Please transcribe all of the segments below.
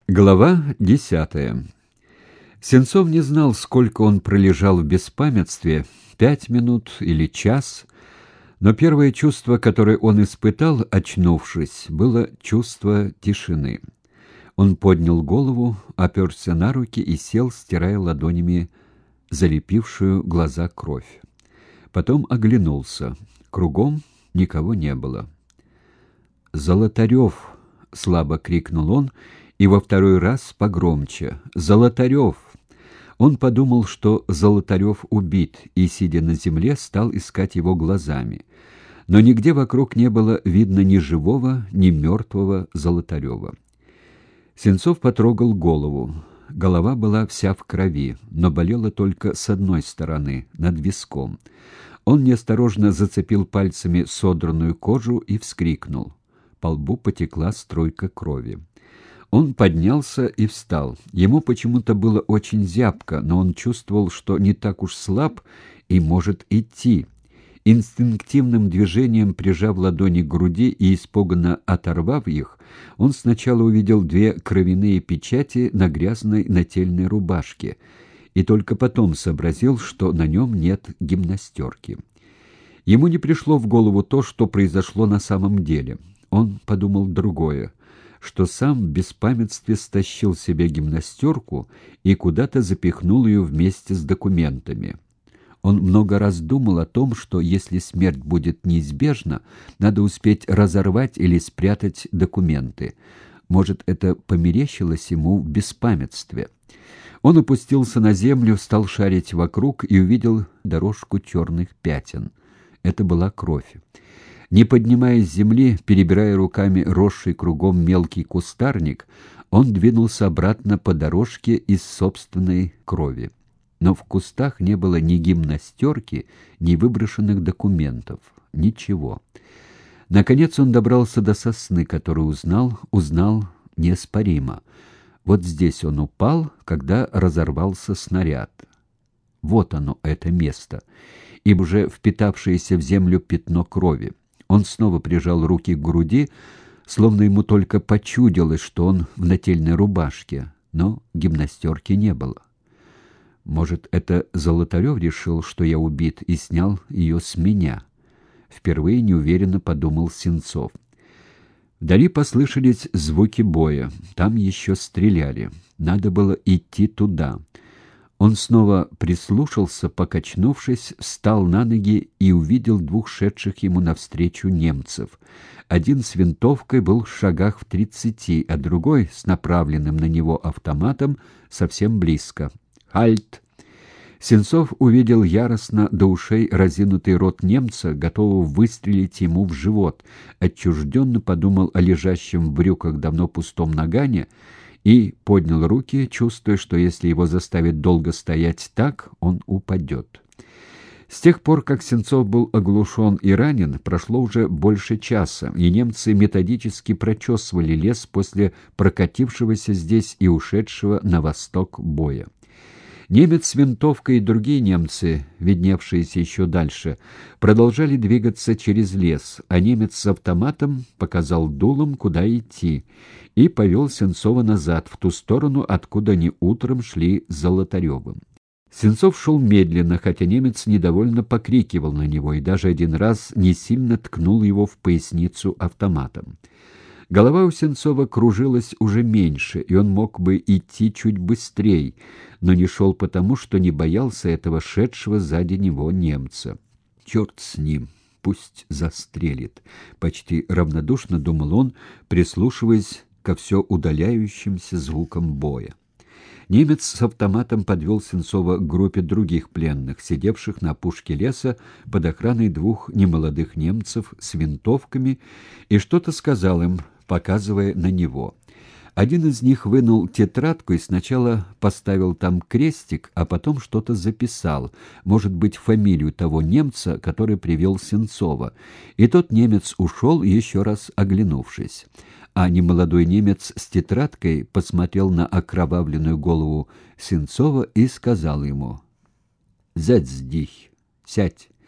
Глава 10. Сенцов не знал, сколько он пролежал в беспамятстве, 5 минут или час, но первое чувство, которое он испытал, очнувшись, было чувство тишины. Он поднял голову, оперся на руки и сел, стирая ладонями залепившую глаза кровь. Потом оглянулся. Кругом никого не было. «Золотарев!» — слабо крикнул он, и во второй раз погромче. «Золотарев!» Он подумал, что Золотарев убит, и, сидя на земле, стал искать его глазами. Но нигде вокруг не было видно ни живого, ни мертвого Золотарева. Сенцов потрогал голову. Голова была вся в крови, но болела только с одной стороны, над виском. Он неосторожно зацепил пальцами содранную кожу и вскрикнул. По лбу потекла струйка крови. Он поднялся и встал. Ему почему-то было очень зябко, но он чувствовал, что не так уж слаб и может идти. Инстинктивным движением, прижав ладони к груди и испуганно оторвав их, он сначала увидел 2 кровяные печати на грязной нательной рубашке и только потом сообразил, что на нем нет гимнастерки. Ему не пришло в голову то, что произошло на самом деле. Он подумал другое, что сам в беспамятстве стащил себе гимнастерку и куда-то запихнул ее вместе с документами. Он много раз думал о том, что если смерть будет неизбежна, надо успеть разорвать или спрятать документы. Может, это померещилось ему в беспамятстве. Он опустился на землю, стал шарить вокруг и увидел дорожку черных пятен. Это была кровь. Не поднимаясь с земли, перебирая руками росший кругом мелкий кустарник, он двинулся обратно по дорожке из собственной крови. Но в кустах не было ни гимнастерки, ни выброшенных документов. Ничего. Наконец он добрался до сосны, которую узнал неоспоримо. Вот здесь он упал, когда разорвался снаряд. Вот оно, это место. И уже впитавшееся в землю пятно крови. Он снова прижал руки к груди, словно ему только почудилось, что он в нательной рубашке, но гимнастерки не было. Может, это Золотарев решил, что я убит, и снял ее с меня? Впервые неуверенно подумал Сенцов. Вдали послышались звуки боя. Там еще стреляли. Надо было идти туда. Он снова прислушался, покачнувшись, встал на ноги и увидел 2 шедших ему навстречу немцев. Один с винтовкой был в шагах в 30, а другой с направленным на него автоматом совсем близко. «Хальт!» Сенцов увидел яростно до ушей разинутый рот немца, готового выстрелить ему в живот. Отчужденно подумал о лежащем в брюках давно пустом нагане и поднял руки, чувствуя, что если его заставить долго стоять так, он упадет. С тех пор, как Сенцов был оглушен и ранен, прошло уже больше часа, и немцы методически прочесывали лес после прокатившегося здесь и ушедшего на восток боя. Немец с винтовкой и другие немцы, видневшиеся еще дальше, продолжали двигаться через лес, а немец с автоматом показал дулом, куда идти, и повел Сенцова назад, в ту сторону, откуда они утром шли с Золотаревым. Сенцов шел медленно, хотя немец недовольно покрикивал на него и даже один раз не сильно ткнул его в поясницу автоматом. Голова у Сенцова кружилась уже меньше, и он мог бы идти чуть быстрее, но не шел потому, что не боялся этого шедшего сзади него немца. «Черт с ним, пусть застрелит», — почти равнодушно думал он, прислушиваясь ко все удаляющимся звукам боя. Немец с автоматом подвел Сенцова к группе других пленных, сидевших на опушке леса под охраной 2 немолодых немцев с винтовками, и что-то сказал им, показывая на него. Один из них вынул тетрадку и сначала поставил там крестик, а потом что-то записал, может быть, фамилию того немца, который привел Сенцова. И тот немец ушел, еще раз оглянувшись. А немолодой немец с тетрадкой посмотрел на окровавленную голову Сенцова и сказал ему: «Сядь здесь, сядь».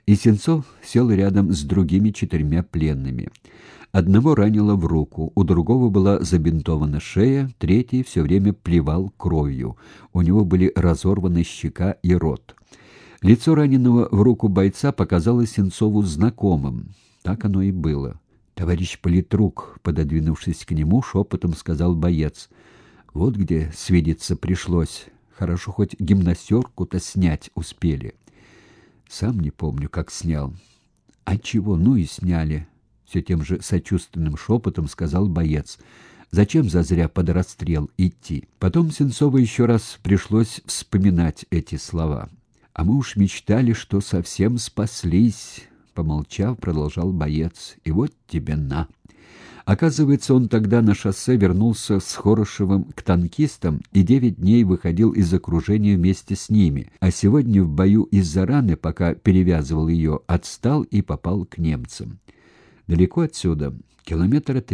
И Сенцов сел рядом с другими 4 пленными. Одного ранило в руку, у другого была забинтована шея, третий все время плевал кровью. У него были разорваны щека и рот. Лицо раненого в руку бойца показалось Сенцову знакомым. Так оно и было. «Товарищ политрук», пододвинувшись к нему, шепотом сказал боец. «Вот где свидеться пришлось. Хорошо, хоть гимнастерку-то снять успели». «Сам не помню, как снял». «А чего? Ну и сняли», — все тем же сочувственным шепотом сказал боец. «Зачем зазря под расстрел идти?» Потом Сенцову еще раз пришлось вспоминать эти слова. «А мы уж мечтали, что совсем спаслись», — помолчав, продолжал боец. «И вот тебе на». Оказывается, он тогда на шоссе вернулся с Хорошевым к танкистам и 9 дней выходил из окружения вместе с ними, а сегодня в бою из-за раны, пока перевязывал ее, отстал и попал к немцам. Далеко отсюда, 3 километра.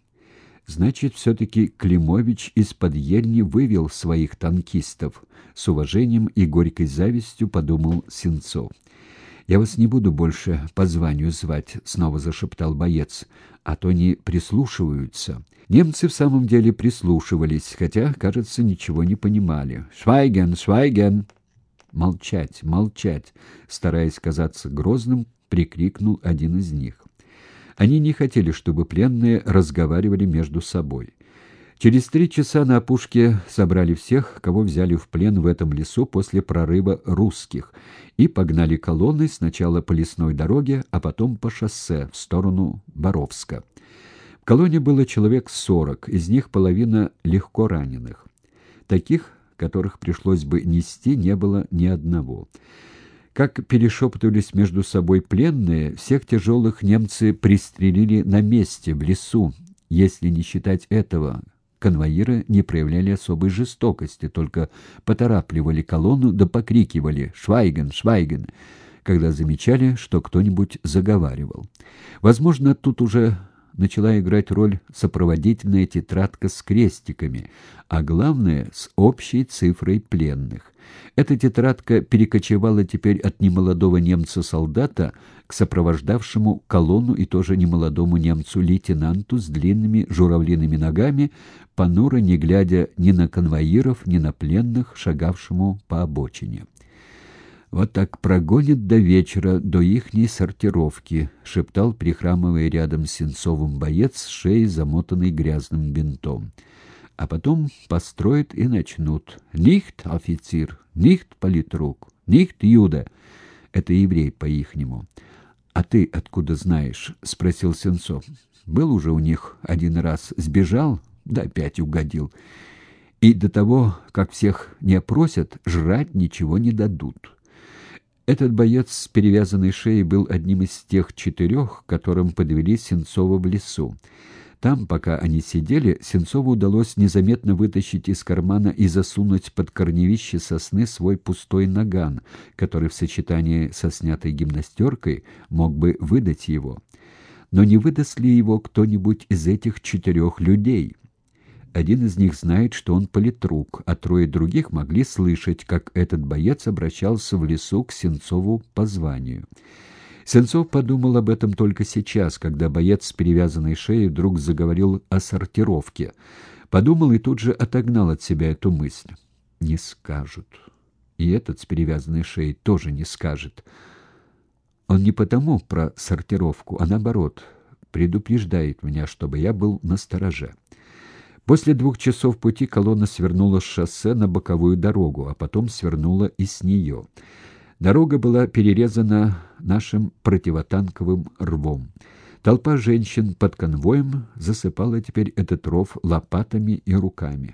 Значит, все-таки Климович из-под Ельни вывел своих танкистов. С уважением и горькой завистью подумал Сенцов. «Я вас не буду больше по званию звать», — снова зашептал боец, — «а то не прислушиваются». Немцы в самом деле прислушивались, хотя, кажется, ничего не понимали. «Швайген! Швайген!» «Молчать! Молчать!» — стараясь казаться грозным, прикрикнул один из них. Они не хотели, чтобы пленные разговаривали между собой. Через 3 часа на опушке собрали всех, кого взяли в плен в этом лесу после прорыва русских, и погнали колонной сначала по лесной дороге, а потом по шоссе в сторону Боровска. В колонне было человек 40, из них половина легко раненых. Таких, которых пришлось бы нести, не было ни одного. Как перешептывались между собой пленные, всех тяжелых немцы пристрелили на месте, в лесу. Если не считать этого, конвоиры не проявляли особой жестокости, только поторапливали колонну да покрикивали «Швайген! Швайген!», когда замечали, что кто-нибудь заговаривал. Возможно, тут уже начала играть роль сопроводительная тетрадка с крестиками, а главное — с общей цифрой пленных. Эта тетрадка перекочевала теперь от немолодого немца-солдата к сопровождавшему колонну и тоже немолодому немцу-лейтенанту с длинными журавлиными ногами, понуро не глядя ни на конвоиров, ни на пленных, шагавшему по обочине. «Вот так прогонит до вечера, до ихней сортировки», — шептал, прихрамывая рядом с Сенцовым боец с шеей, замотанной грязным бинтом. «А потом построят и начнут. Нихт, офицер, нихт, политрук, нихт, юда». Это еврей по-ихнему. «А ты откуда знаешь?» — спросил Сенцов. «Был уже у них 1 раз, сбежал, да опять угодил. И до того, как всех не опросят, жрать ничего не дадут». Этот боец с перевязанной шеей был одним из тех 4, которым подвели Сенцова в лесу. Там, пока они сидели, Сенцову удалось незаметно вытащить из кармана и засунуть под корневище сосны свой пустой наган, который в сочетании со снятой гимнастеркой мог бы выдать его. Но не выдаст ли его кто-нибудь из этих 4 людей? Один из них знает, что он политрук, а 3 других могли слышать, как этот боец обращался в лесу к Сенцову по званию. Сенцов подумал об этом только сейчас, когда боец с перевязанной шеей вдруг заговорил о сортировке. Подумал и тут же отогнал от себя эту мысль. Не скажут. И этот с перевязанной шеей тоже не скажет. Он не потому про сортировку, а наоборот, предупреждает меня, чтобы я был настороже. После 2 часов пути колонна свернула с шоссе на боковую дорогу, а потом свернула и с нее. Дорога была перерезана нашим противотанковым рвом. Толпа женщин под конвоем засыпала теперь этот ров лопатами и руками.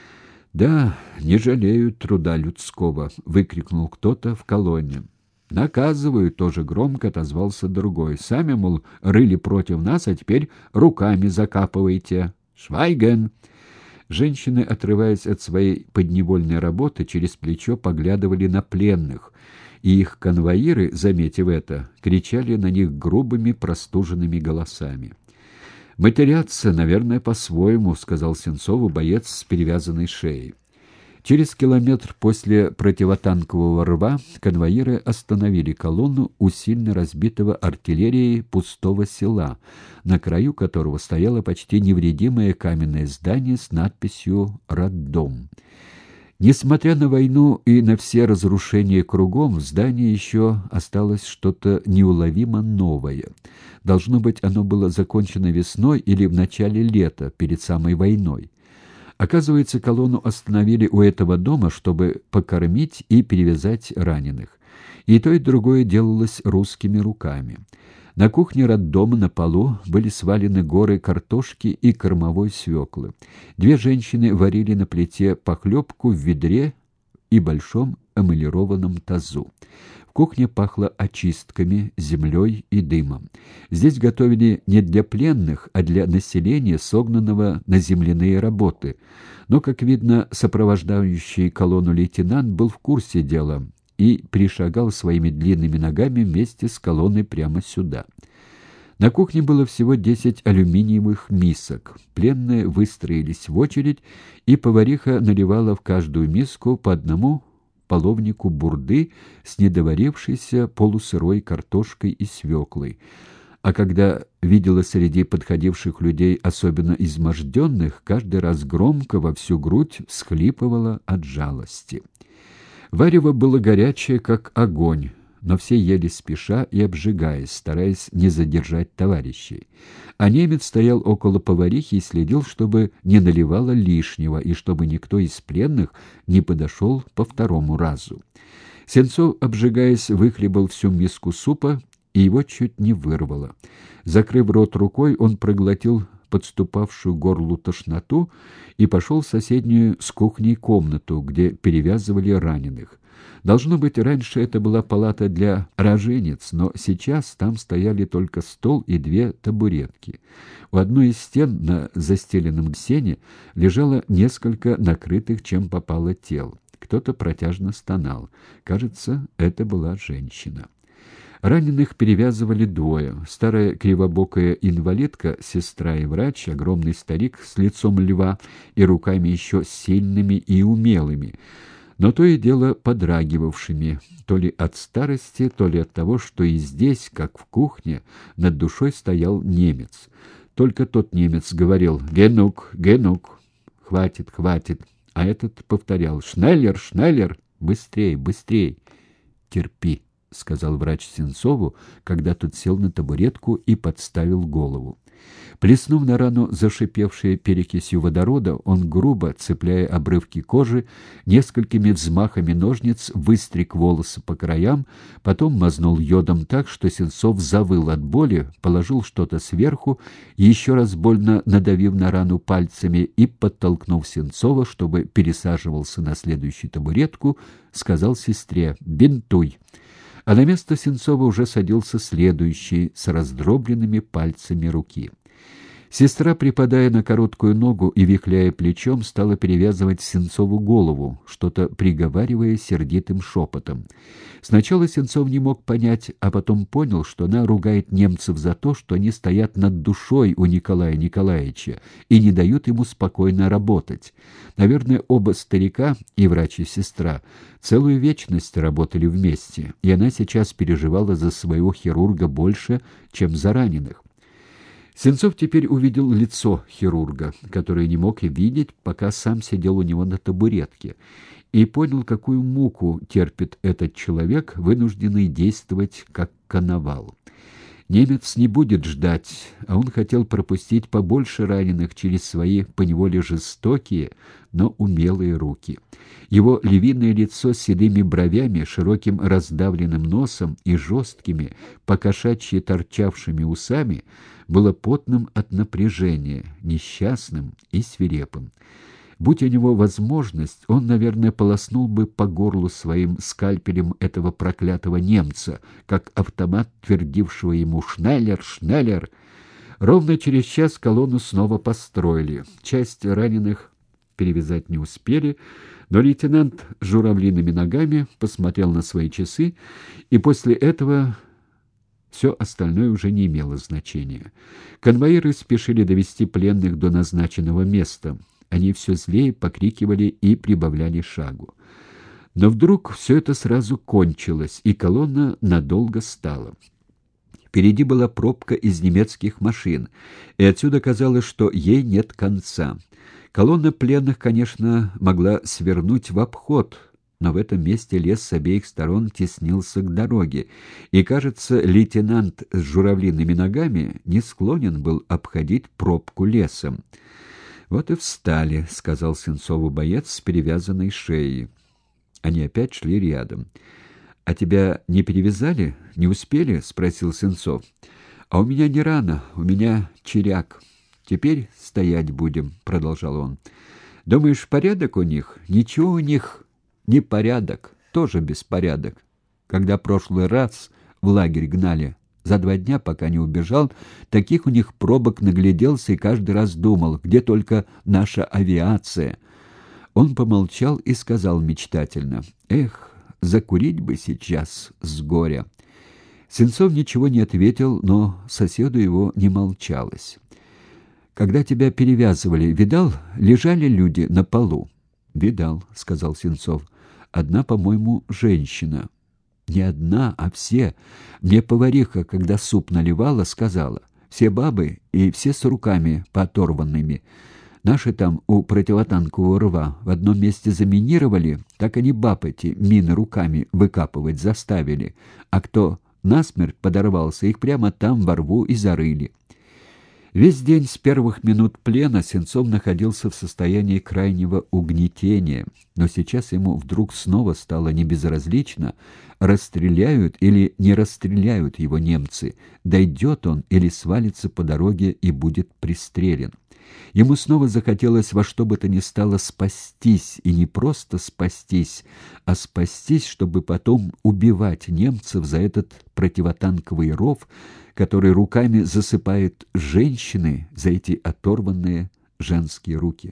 «Да, не жалеют труда людского», — выкрикнул кто-то в колонне. «Наказывают», — тоже громко отозвался другой. «Сами, мол, рыли против нас, а теперь руками закапываете. Швайген!» Женщины, отрываясь от своей подневольной работы, через плечо поглядывали на пленных, и их конвоиры, заметив это, кричали на них грубыми простуженными голосами. «Матерятся, наверное, по-своему», — сказал Сенцову боец с перевязанной шеей. Через километр после противотанкового рва конвоиры остановили колонну у сильно разбитого артиллерией пустого села, на краю которого стояло почти невредимое каменное здание с надписью «Роддом». Несмотря на войну и на все разрушения кругом, в здании еще осталось что-то неуловимо новое. Должно быть, оно было закончено весной или в начале лета, перед самой войной. Оказывается, колонну остановили у этого дома, чтобы покормить и перевязать раненых. И то, и другое делалось русскими руками. На кухне роддома на полу были свалены горы картошки и кормовой свеклы. Две женщины варили на плите похлебку в ведре и большом эмалированном тазу. В кухне пахло очистками, землей и дымом. Здесь готовили не для пленных, а для населения, согнанного на земляные работы. Но, как видно, сопровождающий колонну лейтенант был в курсе дела и пришагал своими длинными ногами вместе с колонной прямо сюда. На кухне было всего 10 алюминиевых мисок. Пленные выстроились в очередь, и повариха наливала в каждую миску по одному половнику бурды с недоварившейся полусырой картошкой и свеклой. А когда видела среди подходивших людей особенно изможденных, каждый раз громко во всю грудь всхлипывала от жалости. Варево было горячее, как огонь, но все ели спеша и обжигаясь, стараясь не задержать товарищей. А немец стоял около поварихи и следил, чтобы не наливала лишнего и чтобы никто из пленных не подошел по второму разу. Сенцов, обжигаясь, выхлебал всю миску супа, и его чуть не вырвало. Закрыв рот рукой, он проглотил подступавшую к горлу тошноту и пошел в соседнюю с кухней комнату, где перевязывали раненых. Должно быть, раньше это была палата для роженец, но сейчас там стояли только стол и две табуретки. У одной из стен на застеленном сене лежало несколько накрытых чем попало тел. Кто-то протяжно стонал. Кажется, это была женщина. Раненых перевязывали двое. Старая кривобокая инвалидка, сестра и врач, огромный старик с лицом льва и руками еще сильными и умелыми, но то и дело подрагивавшими, то ли от старости, то ли от того, что и здесь, как в кухне, над душой стоял немец. Только тот немец говорил «Генук, Генук», «Хватит, хватит», а этот повторял «Шнеллер, Шнеллер, быстрей, быстрей». «Терпи», — сказал врач Сенцову, когда тот сел на табуретку и подставил голову. Плеснув на рану зашипевшей перекисью водорода, он грубо, цепляя обрывки кожи, несколькими взмахами ножниц выстриг волосы по краям, потом мазнул йодом так, что Сенцов завыл от боли, положил что-то сверху, еще раз больно надавив на рану пальцами и, подтолкнув Сенцова, чтобы пересаживался на следующую табуретку, сказал сестре «Бинтуй». А на место Сенцова уже садился следующий с раздробленными пальцами руки. Сестра, припадая на короткую ногу и вихляя плечом, стала перевязывать Сенцову голову, что-то приговаривая сердитым шепотом. Сначала Сенцов не мог понять, а потом понял, что она ругает немцев за то, что они стоят над душой у Николая Николаевича и не дают ему спокойно работать. Наверное, оба старика, и врач, и сестра, целую вечность работали вместе, и она сейчас переживала за своего хирурга больше, чем за раненых. Сенцов теперь увидел лицо хирурга, которое не мог и видеть, пока сам сидел у него на табуретке, и понял, какую муку терпит этот человек, вынужденный действовать как коновал. Немец не будет ждать, а он хотел пропустить побольше раненых через свои поневоле жестокие, но умелые руки. Его львиное лицо с седыми бровями, широким раздавленным носом и жесткими, покошачьи торчавшими усами было потным от напряжения, несчастным и свирепым. Будь у него возможность, он, наверное, полоснул бы по горлу своим скальпелем этого проклятого немца, как автомат, твердившего ему «Шнеллер, Шнеллер!». Ровно через час колонну снова построили. Часть раненых перевязать не успели, но лейтенант с журавлиными ногами посмотрел на свои часы, и после этого все остальное уже не имело значения. Конвоиры спешили довести пленных до назначенного места. Они все злее покрикивали и прибавляли шагу. Но вдруг все это сразу кончилось, и колонна надолго стала. Впереди была пробка из немецких машин, и отсюда казалось, что ей нет конца. Колонна пленных, конечно, могла свернуть в обход, но в этом месте лес с обеих сторон теснился к дороге, и, кажется, лейтенант с журавлиными ногами не склонен был обходить пробку лесом. «Вот и встали», — сказал Сенцову боец с перевязанной шеей. Они опять шли рядом. «А тебя не перевязали? Не успели?» — спросил Сенцов. «А у меня не рана, у меня черяк. Теперь стоять будем», — продолжал он. «Думаешь, порядок у них?» «Ничего у них не порядок, тоже беспорядок. Когда прошлый раз в лагерь гнали, за 2 дня, пока не убежал, таких у них пробок нагляделся и каждый раз думал, где только наша авиация». Он помолчал и сказал мечтательно: «Эх, закурить бы сейчас с горя». Сенцов ничего не ответил, но соседу его не молчалось. «Когда тебя перевязывали, видал, лежали люди на полу?» «Видал», — сказал Сенцов. «Одна, по-моему, женщина». «Не одна, а все. Мне повариха, когда суп наливала, сказала. Все бабы и все с руками пооторванными. Наши там у противотанкового рва в одном месте заминировали, так они баб эти мины руками выкапывать заставили, а кто насмерть подорвался, их прямо там во рву и зарыли». Весь день с первых минут плена Сенцов находился в состоянии крайнего угнетения, но сейчас ему вдруг снова стало небезразлично, расстреляют или не расстреляют его немцы, дойдет он или свалится по дороге и будет пристрелен. Ему снова захотелось во что бы то ни стало спастись, и не просто спастись, а спастись, чтобы потом убивать немцев за этот противотанковый ров, который руками засыпают женщины, за эти оторванные женские руки.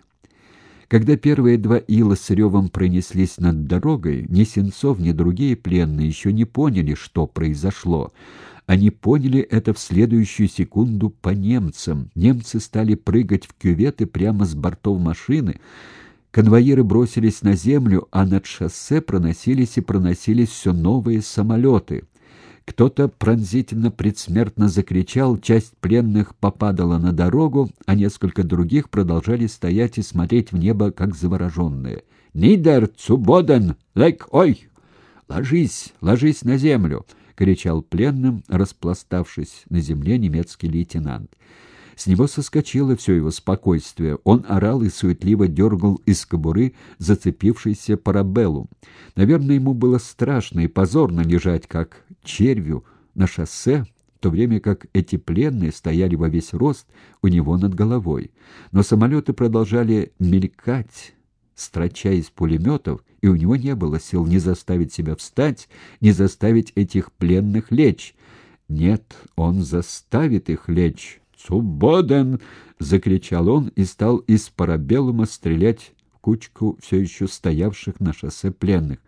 Когда первые 2 ила с ревом пронеслись над дорогой, ни Сенцов, ни другие пленные еще не поняли, что произошло. Они поняли это в следующую секунду по немцам. Немцы стали прыгать в кюветы прямо с бортов машины. Конвоиры бросились на землю, а над шоссе проносились и проносились все новые самолеты. Кто-то пронзительно предсмертно закричал, часть пленных попадала на дорогу, а несколько других продолжали стоять и смотреть в небо, как завороженные. «Нидер, цубоден, лек, ой! Ложись, ложись на землю!» — кричал пленным, распластавшись на земле, немецкий лейтенант. С него соскочило все его спокойствие. Он орал и суетливо дергал из кобуры зацепившийся парабеллум. Наверное, ему было страшно и позорно лежать, как червю, на шоссе, в то время как эти пленные стояли во весь рост у него над головой. Но самолеты продолжали мелькать, строча из пулеметов, и у него не было сил ни заставить себя встать, ни заставить этих пленных лечь. Нет, он заставит их лечь. «Свободен!» — закричал он и стал из парабеллума стрелять в кучку все еще стоявших на шоссе пленных.